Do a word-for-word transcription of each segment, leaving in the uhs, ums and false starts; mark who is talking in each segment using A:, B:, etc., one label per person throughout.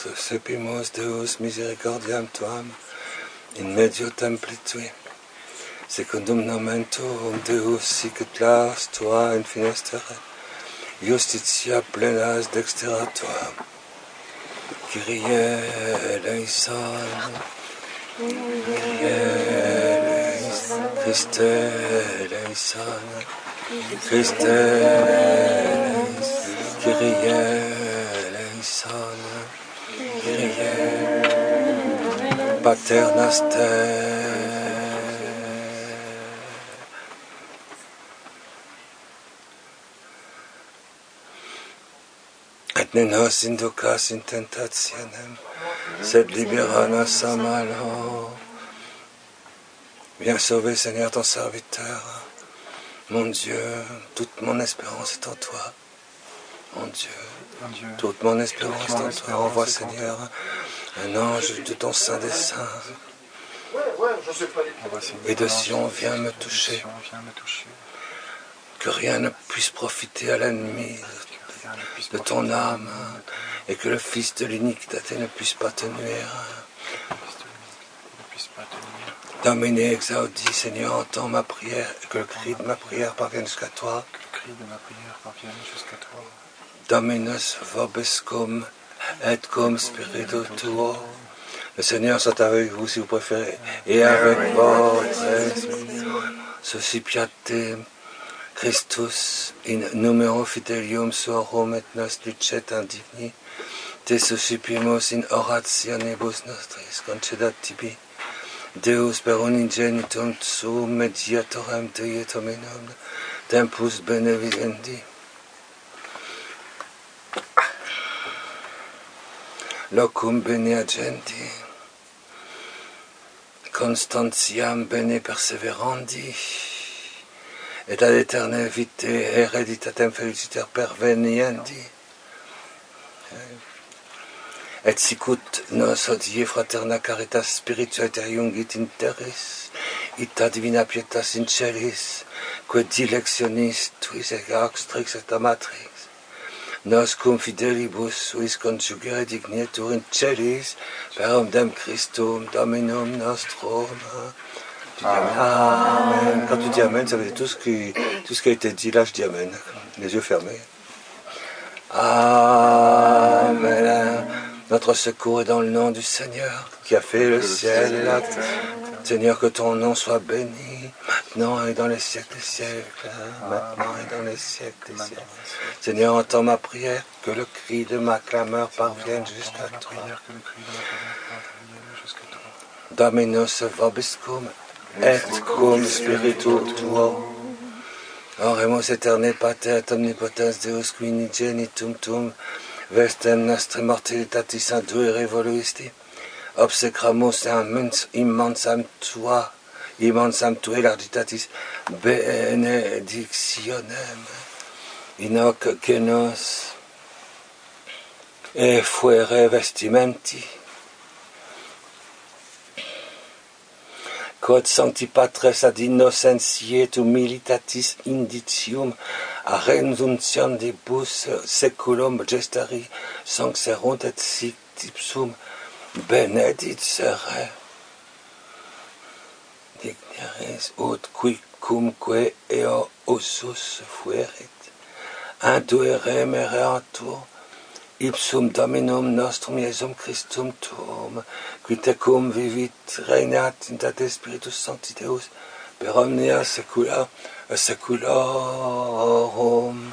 A: Susepimus Deus misericordiam tuam in medio templi tui, secundum nomen tuum Deus sic et las tua in finestere, justitia plenas dextera tuam. Kyrie eleison, Kyrie eleison, Christe eleison, Christe eleison, Kyrie eleison, Kyrie Pater Noster. Et ne nos inducas in tentationem, sed libera nos a malo. Viens sauver, Seigneur, ton serviteur. Mon Dieu, toute mon espérance est en toi. Mon Dieu, mon Dieu toute mon espérance est en toi. Envoie, Seigneur, un ange de ton saint dessein. Et de Sion, viens me toucher. Que rien ne puisse profiter à l'ennemi de ton âme, et que le fils de l'iniquité ne puisse pas te nuire. Domine exaudi, Seigneur, entends ma prière, et que le cri de ma prière parvienne jusqu'à toi. Dominus vobiscum et cum spiritu tuo. Le Seigneur soit avec vous si vous préférez, et avec votre esprit. Suscipiate Christus in numero fidelium suorum et nos lucet indigni, te suscipimus in orationibus nostris concedat tibi, Deus per unigenitum suum mediatorem Dei et hominum, tempus benevidendi. Locum bene agenti, constantiam bene perseverandi, et ad aeterne vitae hereditatem feliciter perveniendi. Et sicut nos hodie fraterna caritas spirituae iungit in terris, ita divina pietas in celis, quae dilectionis tuis et axtrix et amatrix, nos cum fidelibus suis conjugere dignetur in celis, per omnem Christum Dominum nostrum. Amen. Quand tu dis Amen, ça veut dire tout ce qui, tout ce qui a été dit là, je dis Amen. Les yeux fermés. Amen. Notre secours est dans le nom du Seigneur, qui a fait le ciel et la terre. Seigneur, que ton nom soit béni, maintenant et dans les siècles des siècles. Maintenant et dans les siècles des siècles. Seigneur, entends ma prière, que le cri de ma clameur parvienne jusqu'à toi. Dominus vobiscum et cum spiritu tuo. Oremus aeterne Pater et omnipotens Deus qui unigenitum tuum vestem nostri mortalitatis induere evoluisti, obsecramus immensam tua, immensam tuae largitatis benedictionem, in hoc genos e fuere vestimenti, quod sancti patres ad innocentiae humilitatis indicium a renunciandibus seculum gestari sancserunt et sic ipsum benedicere digneris ut quicumque eo usus fuerit induere mereantur ipsum Dominum nostrum Iesum Christum tuum, qui tecum vivit regnat in tate Spiritus Sancti Deus, per omnia saecula saeculorum.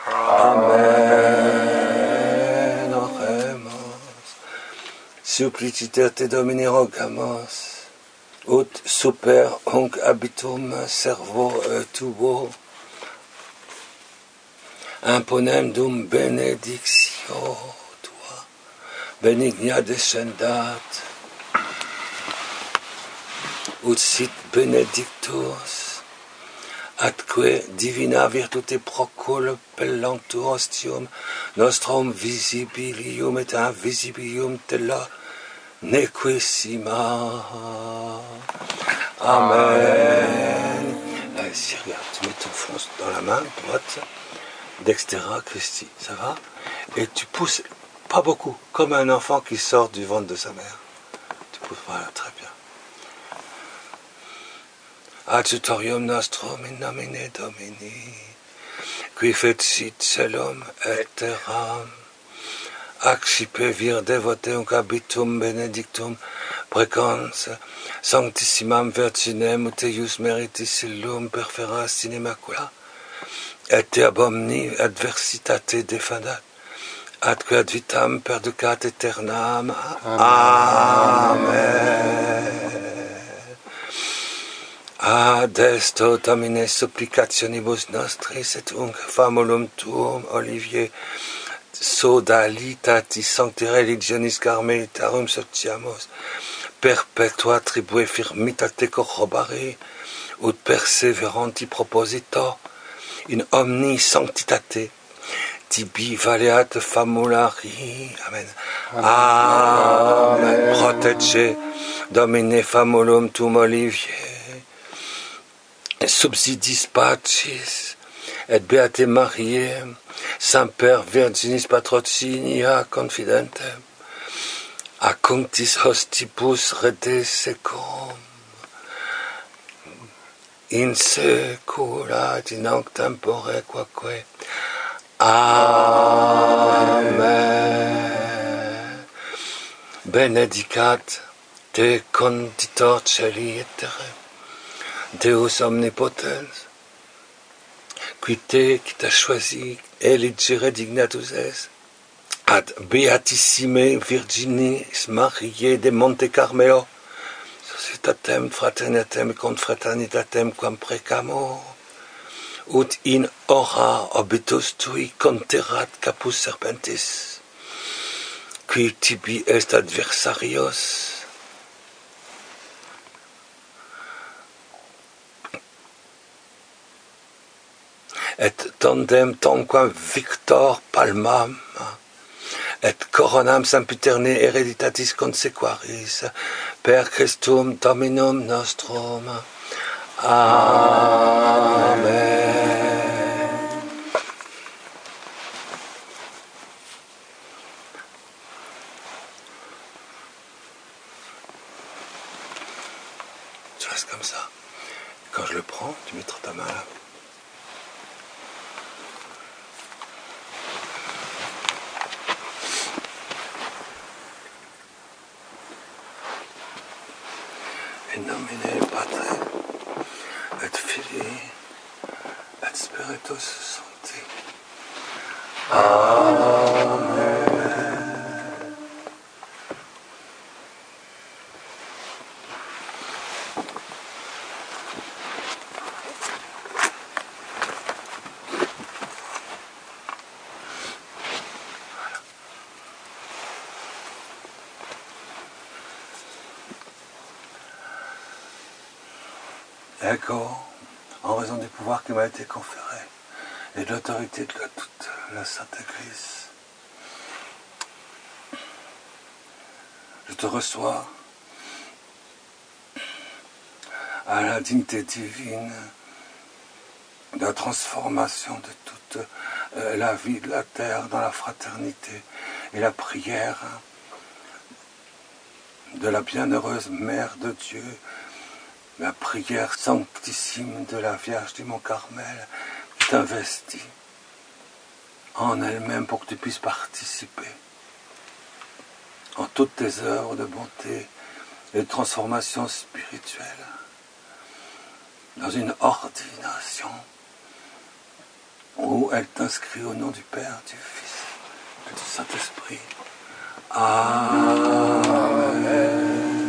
A: Amen. Oremus. Suppliciter te Domini rogamos, ut super hunc habitum servo tuo, imponem dum benedictio tua, benigna descendat, ut sit benedictus, atque divina virtute proculpellantur ostium nostrum visibilium et invisibilium tela nequissima. Amen. Allez, si, regarde, tu mets ton front dans la main droite, dextera Christi, ça va? Et tu pousses pas beaucoup, comme un enfant qui sort du ventre de sa mère. Tu peux, voilà, très bien. Adjutorium nostrum in nomine Domini, qui fecit celum et terram, accipe vir devoteum habitum benedictum precans, sanctissimam virginem ut eius meritis illum perferas in immacula, et te ab omni adversitate defandat, atque ad vitam perducat aeternam. Amen. Amen. Ad esto Domine supplicationibus nostris et unc famulum tuum Olivier sodalitati sancti religionis carmelitarum sociamos perpetua tribue firmitate corrobare ut perseveranti proposito in omni sanctitate tibi valeat famulari. Amen. Amen. Amen. Protege Domine famulum tuum Olivier subsidis pacis et beate Mariae semper virginis patrocinia confidentem a cunctis hostibus rede secum in secula et in hoc tempore quoque. Amen. Benedicat te conditor celi et terre, Deus omnipotens, qui te, qui t'a choisi, eligere dignatus es, ad beatissime Virginis Mariae de Monte Carmelo, societatem fraternatem confraternitatem quam precamur, ut in hora obitus tui conterrat capus serpentis, qui tibi est adversarios, et tandem tanquam victor palmam, et coronam sempiterne hereditatis consequaris, per Christum Dominum nostrum. Amen. Tu restes comme ça. Quand je le prends, tu mettras ta main là. In nomine Patri, et Filii, et Spiritus Sancti. Amen. Ecco, en raison du pouvoir qui m'a été conféré et de l'autorité de la, toute la Sainte Église, je te reçois à la dignité divine de la transformation de toute euh, la vie de la terre dans la fraternité et la prière de la bienheureuse Mère de Dieu, la prière sanctissime de la Vierge du Mont Carmel qui t'investit en elle-même pour que tu puisses participer en toutes tes œuvres de bonté et de transformation spirituelle dans une ordination où elle t'inscrit au nom du Père, du Fils et du Saint-Esprit. Amen.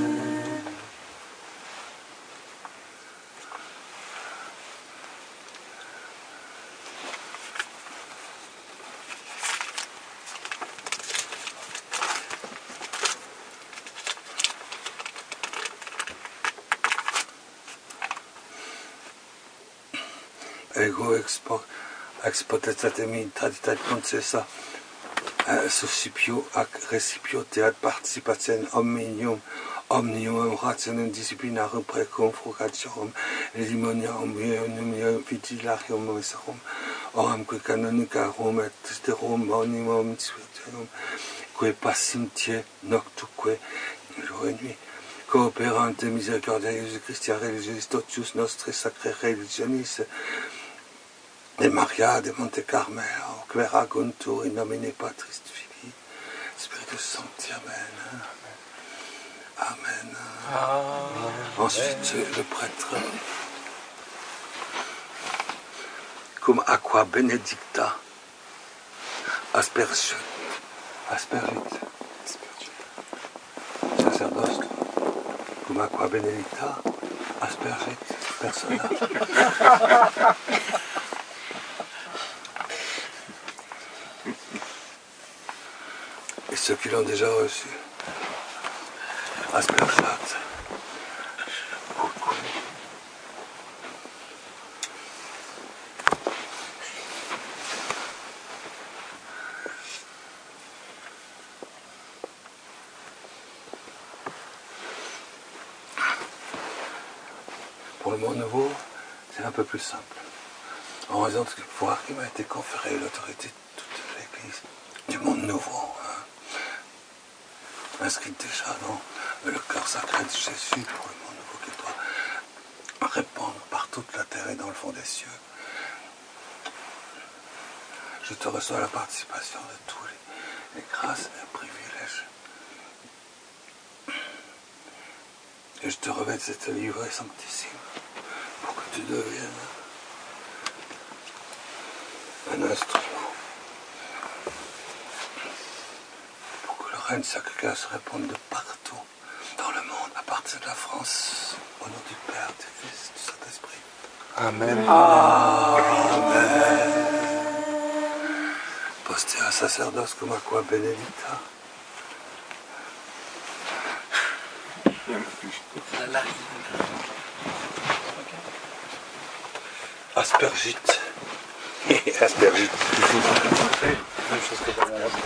A: Ego expo, expotetatemi traditat concessa uh, suscipio ac recipio teat participatien omnium omnium rationem disciplinarum precum frugatiorum elimonium unum vigilarium messerum oram que canonicarum et sterum omnium spirituum que pacientie noctuque, jour et nuit, coopérante misericordia Jésus-Christ, religionis totius nostri sacre religionis, de Maria de Monte Carmelo, quera guntur in nomine Patris Filii, Spiritus Sancti, Amen. Amen. Amen. Ensuite, le prêtre, cum aqua benedicta, aspergit, aspergit, sacerdoce, cum aqua benedicta, aspergit, persona. Et ceux qui l'ont déjà reçu, aspergat. Pour le monde nouveau, c'est un peu plus simple. En raison de ce pouvoir qui m'a été conféré, l'autorité de toute l'Église du monde nouveau, hein, inscrite déjà dans le cœur sacré de Jésus pour le monde nouveau qu'il doit répandre par toute la terre et dans le fond des cieux. Je te reçois la participation de tous les, les grâces et les privilèges. Et je te revêt de cette livrée sanctissime pour que tu deviennes un instrument pour que le règne sacré se répande de partout dans le monde, à partir de la France, au nom du Père, du Fils, du Saint-Esprit. Amen. Amen. Postea sacerdoce cum aqua benedicta. Aspergit. Aspergit. Même chose que dans la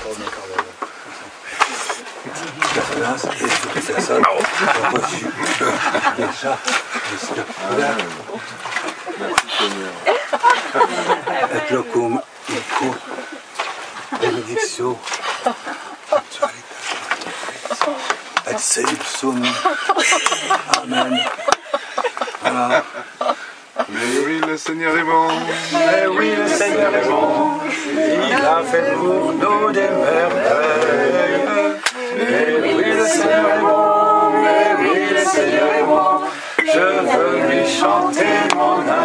A: place et toutes les personnes ont reçu déjà le scapulaire. Et locum ico benedictio et seipsum. Amen. Voilà.
B: Mais oui, le Seigneur est bon.
A: Mais oui, le Seigneur est bon. Il a fait pour nous des merveilles. Mais oui, le Seigneur est bon. Mais oui, le Seigneur est bon. Je veux lui chanter mon âme.